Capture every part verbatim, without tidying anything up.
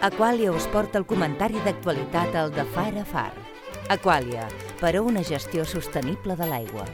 Aqualia us porta el comentari d'actualitat al de Far a Far. Aqualia, per a una gestió sostenible de l'aigua.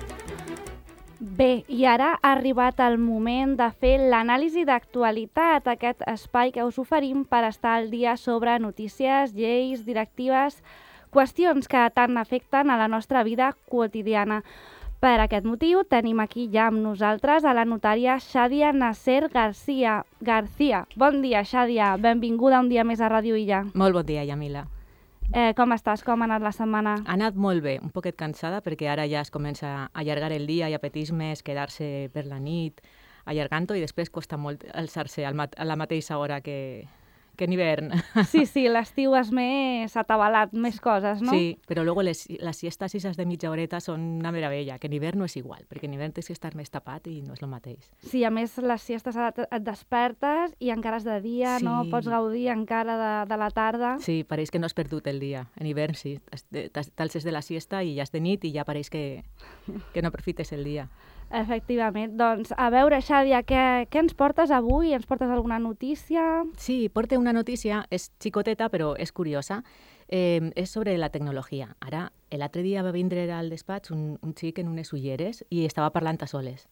Bé, i ara ha arribat el moment de fer l'anàlisi d'actualitat, aquest espai que us oferim per estar al dia sobre notícies, lleis, directives, qüestions que tant afecten a la nostra vida quotidiana. Per aquest motiu tenim aquí ja amb nosaltres a la notària Xadia Nasser García. García. Bon dia, Xadia. Benvinguda un dia més a Ràdio Illa. Molt bon dia, Yamila. Eh, com estàs? Com ha anat la setmana? Ha anat molt bé, un poquet cansada perquè ara ja es comença a allargar el dia i apeteix més quedar-se per la nit allargant-ho i després costa molt alçar-se a la mateixa hora que, que en hivern. Sí, sí, l'estiu és més atabalat, més coses, no? Sí, però luego les, les siestas esas de mitja horeta són una meravella, que en hivern no és igual, perquè en hivern tens que estar més tapat i no és el mateix. Sí, a més les siestes et despertes i encara és de dia, sí. No? Pots gaudir encara de, de la tarda. Sí, pareix que no has perdut el dia. En hivern sí, t'alces de la siesta i ja és de nit i ja pareix que, que no aprofites el dia. Efectivament. Doncs, a veure, Xadia, què, què ens portes avui? Ens portes alguna notícia? Sí, porte una notícia, és xicoteta, però és curiosa. Eh, és sobre la tecnologia. Ara, l'altre dia va vindre al despatx un, un xic en unes ulleres i estava parlant a soles.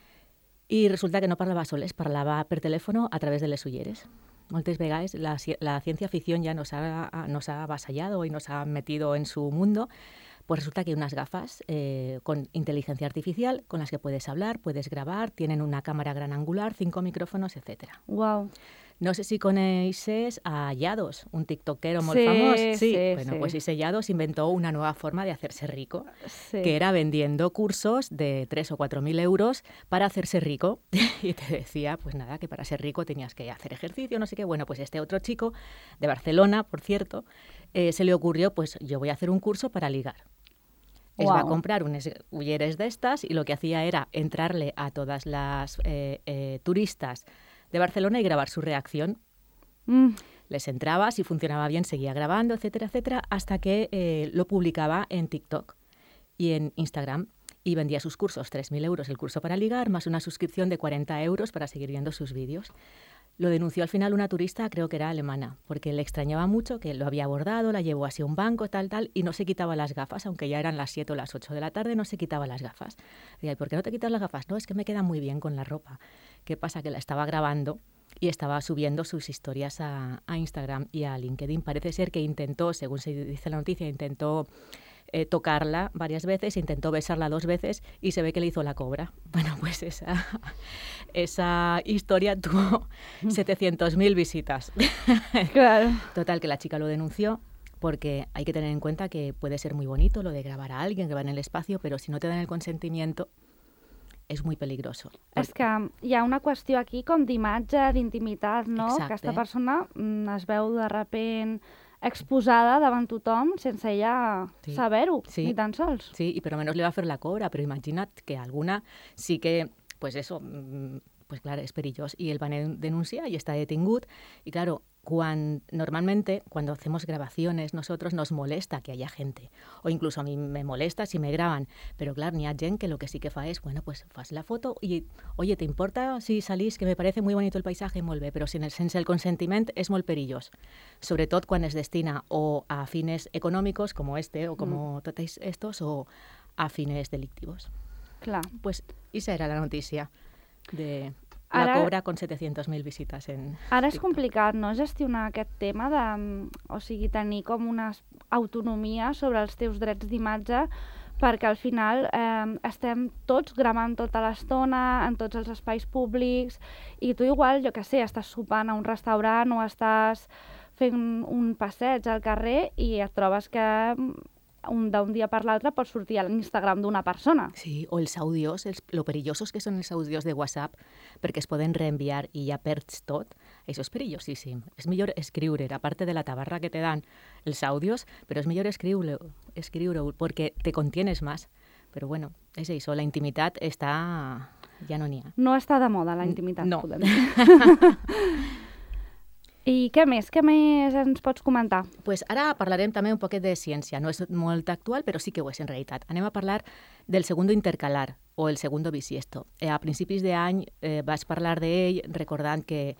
I resulta que no parlava a soles, parlava per telèfon a través de les ulleres. Moltes vegades la, la ciencia ficción ya nos ha, nos ha avasallado y nos ha metido en su mundo. Pues resulta que hay unas gafas eh, con inteligencia artificial con las que puedes hablar, puedes grabar, tienen una cámara gran angular, cinco micrófonos, etcétera. Wow. No sé si coneixes a Yados, un tiktokero muy sí, famoso. Sí, sí, bueno, sí. Pues ese Yados inventó una nueva forma de hacerse rico, sí. que era vendiendo cursos de tres o cuatro mil euros para hacerse rico. Y te decía, pues nada, que para ser rico tenías que hacer ejercicio, no sé qué. Bueno, pues este otro chico, de Barcelona, por cierto, eh, se le ocurrió, pues yo voy a hacer un curso para ligar. Es wow. va a comprar unas ulleres de estas y lo que hacía era entrarle a todas las eh, eh, turistas de Barcelona y grabar su reacción. Mm. Les entraba, si funcionaba bien seguía grabando, etcétera, etcétera, hasta que eh, lo publicaba en TikTok y en Instagram y vendía sus cursos, tres mil euros el curso para ligar, más una suscripción de cuarenta euros para seguir viendo sus vídeos. Lo denunció al final una turista, creo que era alemana, porque le extrañaba mucho que lo había abordado, la llevó así a un banco, tal, tal, y no se quitaba las gafas, aunque ya eran las siete o las ocho de la tarde, no se quitaba las gafas. Decía, ¿por qué no te quitas las gafas? No, es que me queda muy bien con la ropa. ¿Qué pasa? Que la estaba grabando y estaba subiendo sus historias a, a Instagram y a LinkedIn. Parece ser que intentó, según se dice la noticia, intentó eh, tocarla varias veces, intentó besarla dos veces y se ve que le hizo la cobra. Bueno, pues esa, esa historia tuvo setecientas mil visitas. Claro. Total, que la chica lo denunció porque hay que tener en cuenta que puede ser muy bonito lo de grabar a alguien que va en el espacio, pero si no te dan el consentimiento és muy peligroso. És que hi ha una qüestió aquí com d'imatge, d'intimitat, no? Exacte. Aquesta persona mm, es veu de repent exposada davant tothom sense ella sí. saber-ho, sí. ni tan sols. Sí, y por lo menos le va a hacer la cobra, pero imagina't que alguna sí que, pues eso, pues claro, es perillós. Y él va a denunciar y está detingut. Y claro, cuando, normalmente cuando hacemos grabaciones nosotros nos molesta que haya gente. O incluso a mí me molesta si me graban. Pero claro, n'hi ha gent que lo que sí que fa és, bueno, pues fas la foto i, oye, ¿te importa si salís? Que me parece muy bonito el paisaje, molt bé, però sin el, sense el consentiment és molt perillós. Sobretot quan es destina o a fines econòmicos, como este, o como mm. tots estos, o a fines delictivos. Clar. Pues esa era la notícia de la ara, cobra con setecientas mil visites en Ara és TikTok. complicat, no?, gestionar aquest tema de, o sigui, tenir com una autonomia sobre els teus drets d'imatge, perquè al final eh, estem tots gravant tota l'estona en tots els espais públics i tu igual, jo què sé, estàs sopant a un restaurant o estàs fent un passeig al carrer i et trobes que un, d'un dia per l'altre pot sortir a l'Instagram d'una persona. Sí, o els àudios, els, lo perillosos que són els àudios de WhatsApp, perquè es poden reenviar i ja perds tot. Això és perillosíssim. És millor escriure, a part de la tabarra que te dan els àudios, però és millor escriure-ho, escriure-ho perquè te contienes més. Però bueno, és això, la intimitat està... ja no n'hi ha. No està de moda la intimitat, no. podem dir. I què més? Què més ens pots comentar? Pues ara parlarem també un poquet de ciència. No és molt actual, però sí que ho és en realitat. Anem a parlar del segundo intercalar o el segundo bisiesto. Eh, a principis d'any eh, vaig parlar d'ell recordant que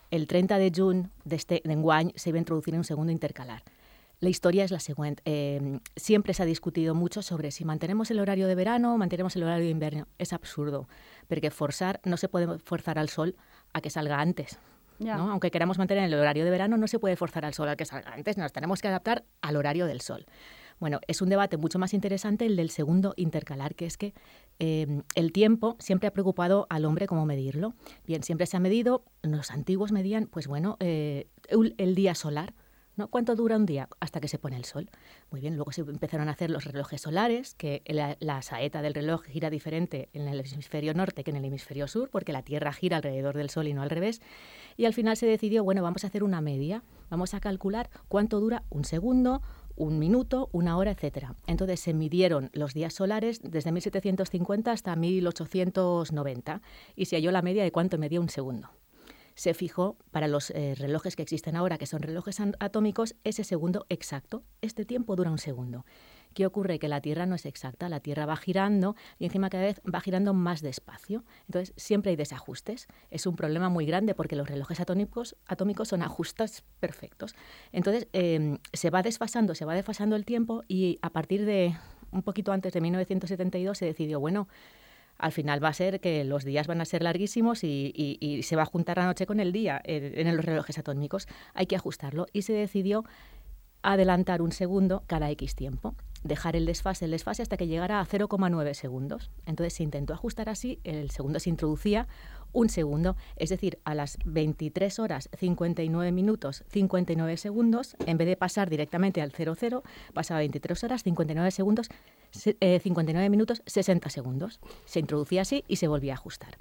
el treinta de juny d'enguany se va introducir un segundo intercalar. La historia es la siguiente. Eh, siempre se ha discutido mucho sobre si mantenemos el horario de verano o mantenemos el horario de invierno. Es absurdo, porque forzar, no se puede forzar al sol a que salga antes. Yeah. ¿no? Aunque queramos mantener el horario de verano, no se puede forzar al sol a que salga antes. Nos tenemos que adaptar al horario del sol. Bueno, es un debate mucho más interesante el del segundo intercalar, que es que eh, el tiempo siempre ha preocupado al hombre cómo medirlo. Bien, siempre se ha medido, los antiguos medían, pues bueno, eh, el, el día solar. ¿No? ¿Cuánto dura un día? Hasta que se pone el sol. Muy bien, luego se empezaron a hacer los relojes solares, que la, la saeta del reloj gira diferente en el hemisferio norte que en el hemisferio sur, porque la Tierra gira alrededor del sol y no al revés. Y al final se decidió, bueno, vamos a hacer una media, vamos a calcular cuánto dura un segundo, un minuto, una hora, etcétera. Entonces se midieron los días solares desde mil setecientos cincuenta hasta mil ochocientos noventa y se halló la media de cuánto medía un segundo. Se fijó para los eh, relojes que existen ahora, que son relojes atómicos, ese segundo exacto. Este tiempo dura un segundo. ¿Qué ocurre? Que la Tierra no es exacta, la Tierra va girando y encima cada vez va girando más despacio. Entonces siempre hay desajustes. Es un problema muy grande porque los relojes atómicos, atómicos son ajustes perfectos. Entonces eh, se va desfasando, se va desfasando el tiempo y a partir de un poquito antes de mil novecientos setenta y dos se decidió, bueno, al final va a ser que los días van a ser larguísimos y, y, y se va a juntar la noche con el día en, en los relojes atómicos. Hay que ajustarlo y se decidió adelantar un segundo cada X tiempo, dejar el desfase, el desfase hasta que llegara a cero coma nueve segundos. Entonces se intentó ajustar así, el segundo se introducía un segundo, es decir, a las veintitrés horas cincuenta y nueve minutos cincuenta y nueve segundos, en vez de pasar directamente al cero cero, pasaba veintitrés horas cincuenta y nueve segundos, eh, cincuenta y nueve minutos sesenta segundos. Se introducía así y se volvía a ajustar.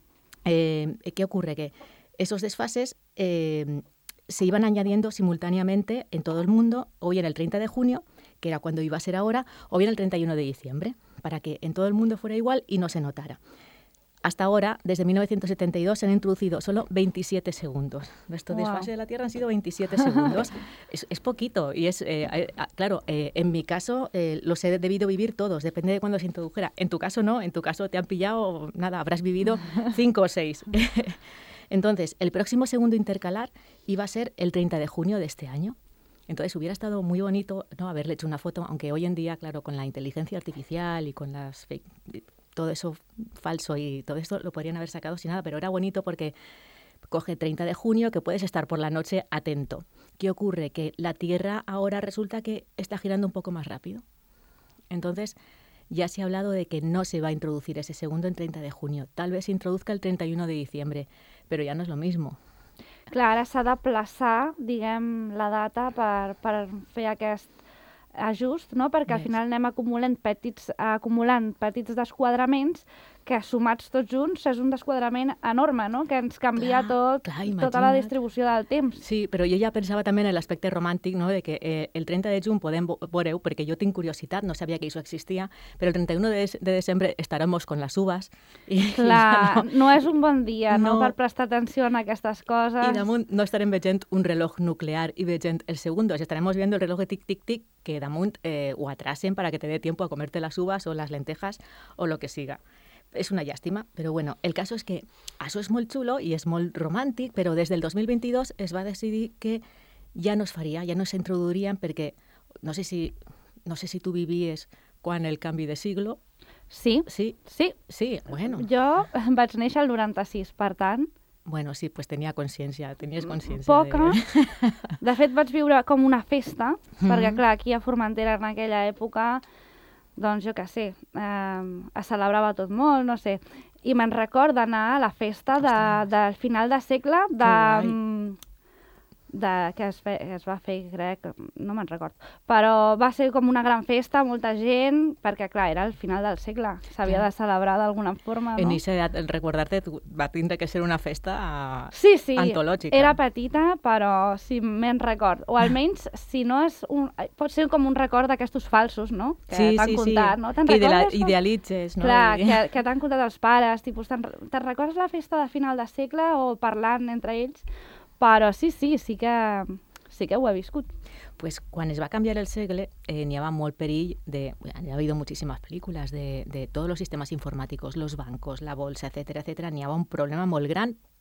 Eh, ¿Qué ocurre? Que esos desfases eh, se iban añadiendo simultáneamente en todo el mundo, o bien el treinta de junio, que era cuando iba a ser ahora, o bien el treinta y uno de diciembre, para que en todo el mundo fuera igual y no se notara. Hasta ahora, desde mil novecientos setenta y dos, se han introducido solo veintisiete segundos. Nuestro wow. desfase de la Tierra han sido veintisiete segundos. Es, es poquito. Y es, eh, eh, claro, eh, en mi caso eh, los he debido vivir todos, depende de cuándo se introdujera. En tu caso no, en tu caso te han pillado, nada, habrás vivido cinco o seis. Entonces, el próximo segundo intercalar iba a ser el treinta de junio de este año. Entonces, hubiera estado muy bonito, ¿no?, haberle hecho una foto, aunque hoy en día, claro, con la inteligencia artificial y con las fake, todo eso falso y todo esto lo podrían haber sacado sin nada, pero era bonito porque coge treinta de junio, que puedes estar por la noche atento. ¿Qué ocurre? Que la Tierra ahora resulta que está girando un poco más rápido. Entonces, ya se ha hablado de que no se va a introducir ese segundo en treinta de junio. Tal vez se introduzca el treinta y uno de diciembre, pero ya no es lo mismo. Clar, ara s'ha d'aplaçar, diguem, la data per, per fer aquest ajust, no? Perquè al final anem acumulant petits, acumulant petits desquadraments que sumats tots junts és un desquadrament enorme, no? Que ens canvia clar, tot, clar, tota la distribució del temps. Sí, però jo ja pensava també en l'aspecte romàntic, no? De que eh, el treinta de juny podem veure-ho, perquè jo tinc curiositat, no sabia que això existia, però el treinta y uno de, de desembre estaremos con las uvas. I, clar, i no, no és un bon dia, no, no, per prestar atenció a aquestes coses. I damunt no estarem veient un reloj nuclear i veient el segundo, estaremos viendo el reloj de tic-tic-tic que damunt eh, ho atrasen para que te dé tiempo a comerte las uvas o las lentejas o lo que siga. És una llàstima, però bueno, el cas és que això és molt xulo i és molt romàntic, però des del dos mil veintidós es va decidir que ja no es faria, ja no s'introduirien perquè no sé si, no sé si tu vivies quan el canvi de siglo. Sí, sí, sí. Sí, bueno. Jo vaig néixer el noranta-sis, per tant... Bueno, sí, pues tenia consciència, tenies consciència. Poca. De... de fet, vaig viure com una festa, mm-hmm. perquè clar, aquí a Formentera en aquella època... doncs jo què sé, eh, es celebrava tot molt, no sé. I me'n record d'anar a la festa de, del final de segle de, de, que es, fe, es va fer, crec, no me'n record. Però va ser com una gran festa, molta gent, perquè clar, era el final del segle, s'havia de celebrar d'alguna forma, no? En aquesta edat, el recordar-te va tindre que ser una festa sí, sí, antològica. Era petita, però sí, me'n record. O almenys, si no és un... pot ser com un record d'aquestos falsos, no? Que sí, t'han sí, contat, sí. no? Te'n que recordes? Idealitzes, no? Clar, I... que, que t'han contat els pares, tipus, te'n, te'n recordes la festa de final de segle o parlant entre ells? Però sí, sí, sí que, sí que ho he viscut. Pues quan es va canviar el segle, eh, n'hi havia molt perill de... Ha habido muchísimas películas de, de todos los sistemas informáticos, los bancos, la bolsa, etcétera, etcétera. N'hi havia un problema molt gran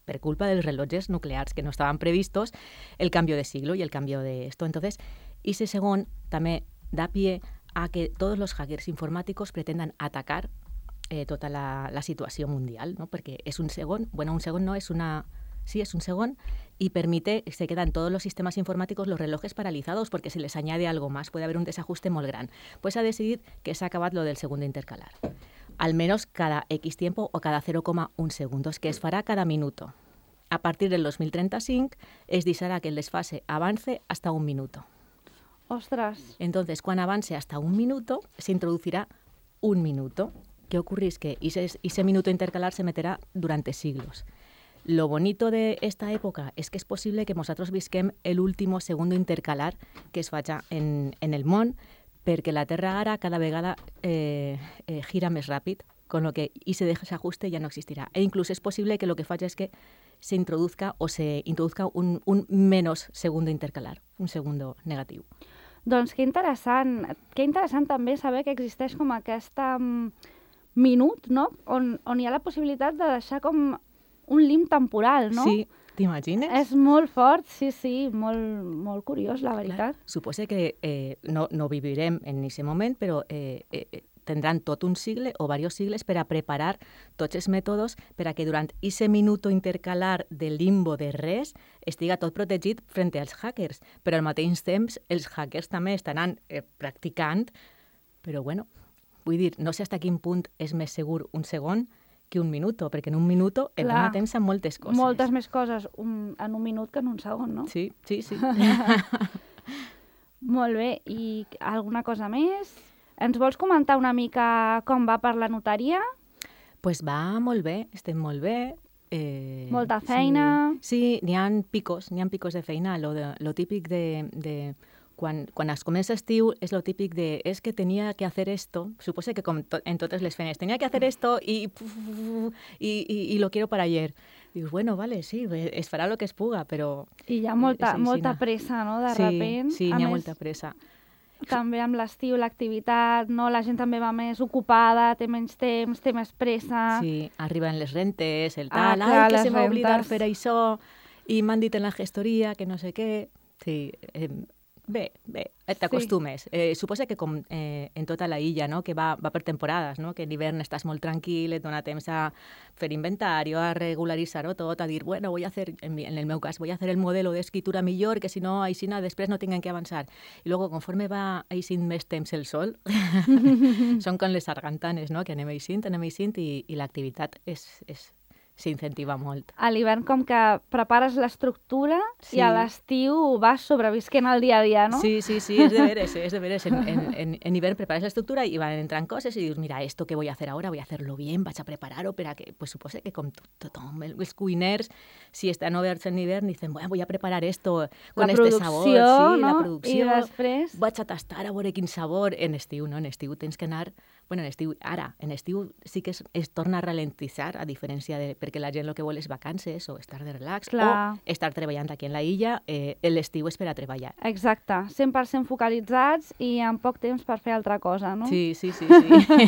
por culpa de los relojes nucleares que no estaban previstos, el cambio de siglo y el cambio de esto. Entonces, ese segon también da pie a que todos los hackers informáticos pretendan atacar eh, tota la, la situació mundial, ¿no? Perquè és un segon, bueno, un segon no, és una... Sí, es un segon y permite, se quedan todos los sistemas informáticos, los relojes paralizados porque se les añade algo más, puede haber un desajuste muy grande. Pues ha decidido que s'ha acabat lo del segundo intercalar. Al menos cada X tiempo o cada cero coma un segundos, que es farà cada minuto. A partir del dos mil treinta-cinc es deixarà que el desfase avance hasta un minuto. Ostras. Entonces, cuando avance hasta un minuto, se introducirá un minuto. ¿Qué ocurre? Es que ese, ese minuto intercalar se meterá durante siglos. Lo bonito de esta època és que és possible que nosaltres visquem l'últim segundo intercalar que es faci en, en el món, perquè la Terra ara cada vegada eh, eh, gira més ràpid, con lo que ese desajuste ja no existirà. E inclús és possible que lo que faci és que se introduzca o se introduzca un, un menos segundo intercalar, un segundo negatiu. Doncs que interessant. Que interessant també saber que existeix com aquesta um, minut, no? On, on hi ha la possibilitat de deixar com un lim temporal, no? Sí, t'imagines? És molt fort, sí, sí, molt, molt curiós, la veritat. Clar, suposa que eh, no, no vivirem en aquest moment, però eh, eh, tindran tot un sigle o diversos sigles per a preparar tots els mètodes per a que durant aquest minut intercalar de limbo de res estiga tot protegit frente als hackers. Però al mateix temps els hackers també estaran eh, practicant, però bueno, vull dir, no sé fins a quin punt és més segur un segon que un minuto, perquè en un minuto et dona temps a moltes coses. Moltes més coses un, en un minut que en un segon, no? Sí, sí, sí. Molt bé, i alguna cosa més? Ens vols comentar una mica com va per la notaria? Pues va molt bé, estem molt bé. Eh, Molta feina. Sí, sí, n'hi ha picos, n'hi ha picos de feina. Lo, de, lo típic de... de Quan, quan es comença estiu és lo típic de és que tenia que hacer esto, suposa que com to, en totes les feines, tenia que hacer esto y, y, y, y lo quiero para ayer. Dius, bueno, vale, sí, es farà lo que es puga, però... I hi ha molta, molta pressa, no?, de sí, repent. Sí, n'hi ha molta pressa. També amb l'estiu, l'activitat, no? La gent també va més ocupada, té menys temps, té més pressa. Sí, arriben les rentes, el tal, ah, clar, ai, que se m'ha oblidat rentes. fer això, i m'han dit en la gestoria que no sé què. Sí, eh, Bé, bé, t'acostumes. Sí. Eh, suposa que com eh, en tota la illa, no? Que va, va per temporades, no? Que en hivern estàs molt tranquil, et dona temps a fer inventari, a regularitzar-ho tot, a dir, bueno, voy a hacer, en, en el meu cas, voy a hacer el modelo d'escritura millor, que si no, així després no tinguem que avançar. I luego, conforme va eixint més temps el sol, són com les sargantanes, no? Que anem eixint, anem eixint i, i l'activitat és... és s'incentiva molt. A l'hivern com que prepares l'estructura sí. i a l'estiu vas sobrevisquent el dia a dia, no? Sí, sí, sí, es de veres, es de veres. En, en, en, en hivern prepares l'estructura i van entrant coses i dius, mira, esto que voy a hacer ahora, voy a hacerlo bien, vaig a preparar-ho per a que, pues suposa que com tothom, els cuiners, si estan oberts en hivern, dicen, bueno, voy a preparar esto con la este sabor. Sí, no? La producció. I després... Vaig a tastar a veure quin sabor. En estiu, no? En estiu tens que anar... Bueno, en estiu, ara, en estiu sí que es, es torna a ralentitzar, a diferència de... Perquè la gent el que vol és vacances o estar de relax Clar. o estar treballant aquí en la illa. Eh, l'estiu és per a treballar. Exacte, cent per cent focalitzats i amb poc temps per fer altra cosa, no? Sí, sí, sí. sí.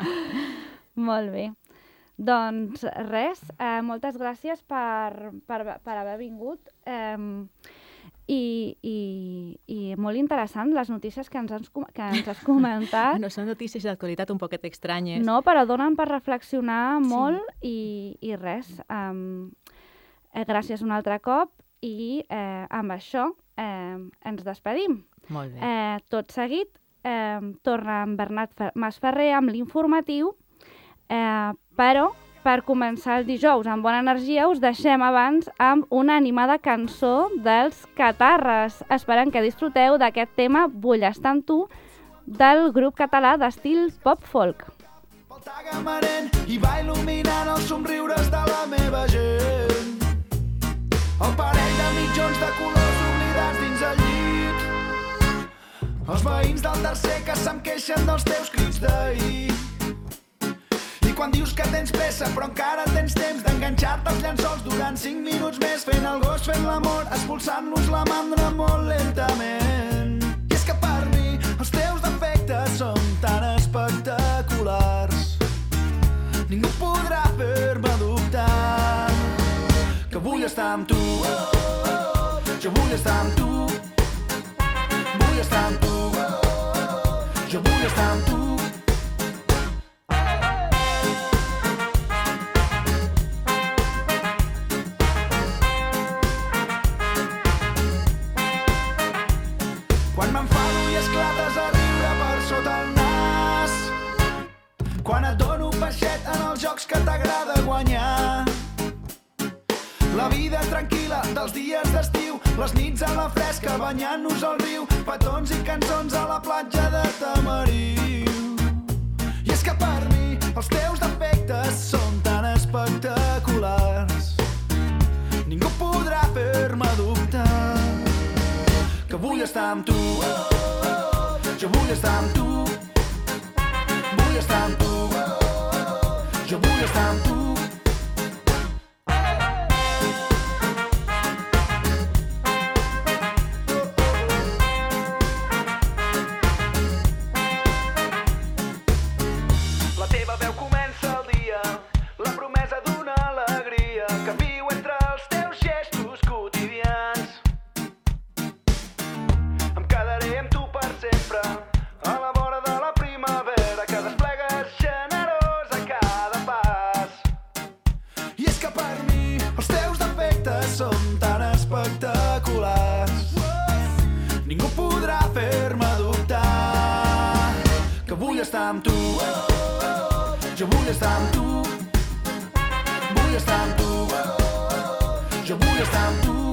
Molt bé. Doncs res, eh, moltes gràcies per, per, per haver vingut. Eh, I, i, i molt interessant les notícies que ens has, que ens has comentat. Bueno, són notícies d'actualitat un poquet estranyes. No, però donen per reflexionar molt sí. i, i res. Um, eh, gràcies un altre cop i eh, amb això eh, ens despedim. Molt bé. Eh, tot seguit eh, torna en Bernat Masferrer amb l'informatiu, eh, però per començar el dijous amb bona energia us deixem abans amb una animada cançó dels Catarres. Esperem que disfruteu d'aquest tema Vull estar amb tu del grup català d'estil pop-folk. Pel tagamarent i va il·luminant els somriures de la meva gent. El parell de mitjons de colors oblidats dins el llit. Els veïns del tercer que se'm queixen dels teus crits d'ahir. Quan dius que tens pressa però encara tens temps d'enganxar-te als llençols durant cinc minuts més fent el gos, fent l'amor, expulsant-nos la mandra molt lentament. I és que per mi els teus defectes són tan espectaculars, ningú podrà fer-me dubtar estar amb tu, jo vull estar amb tu, vull estar amb tu, jo vull estar amb tu. Quan m'enfado i esclates a riure per sota el nas, quan et dono peixet en els jocs que t'agrada guanyar, la vida tranquil·la dels dies d'estiu, les nits a la fresca banyant-nos al riu, petons i cançons a la platja de Tamariu. I és que per mi els teus defectes són tan espectaculars, ningú podrà fer-me dubtar que vull estar amb tu, jo vull estar amb tu, vull estar amb tu, jo vull estar amb tu. La teva veu comença el dia, la promesa d'una alegria que viu entre els teus gestos quotidians. Em quedaré amb tu per sempre, a la vora de la primavera que desplegues generós a cada pas. I és que per mi els teus defectes són tan espectaculars, ningú podrà fer-me dubtar que vull estar amb tu, jo vull estar amb tu, vull estar amb tu, jo vull estar amb tu.